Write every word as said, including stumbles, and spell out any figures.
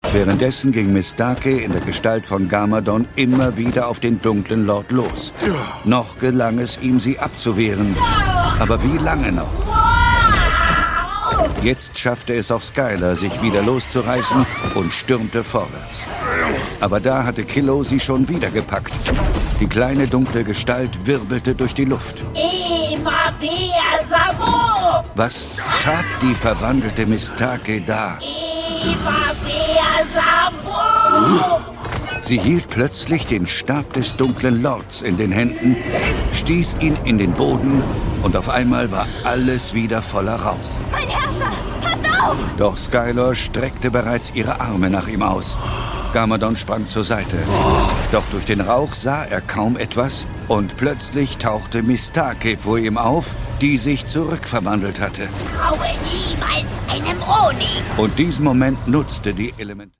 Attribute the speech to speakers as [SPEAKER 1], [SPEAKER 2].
[SPEAKER 1] Währenddessen ging Mistake in der Gestalt von Garmadon immer wieder auf den dunklen Lord los. Noch gelang es ihm, sie abzuwehren. Aber wie lange noch? Jetzt schaffte es auch Skylar, sich wieder loszureißen und stürmte vorwärts. Aber da hatte Kilo sie schon wieder gepackt. Die kleine dunkle Gestalt wirbelte durch die Luft.
[SPEAKER 2] Eva Bea Sabo!
[SPEAKER 1] Was tat die verwandelte Mistake da?
[SPEAKER 2] Eva Bea Sabo!
[SPEAKER 1] Sie hielt plötzlich den Stab des dunklen Lords in den Händen, stieß ihn in den Boden und auf einmal war alles wieder voller Rauch.
[SPEAKER 3] Mein Herrscher, passt auf!
[SPEAKER 1] Doch Skylar streckte bereits ihre Arme nach ihm aus. Garmadon sprang zur Seite. Doch durch den Rauch sah er kaum etwas und plötzlich tauchte Mistake vor ihm auf, die sich zurückverwandelt hatte.
[SPEAKER 2] Traue niemals einem Oni!
[SPEAKER 1] Und diesen Moment nutzte die Elemente.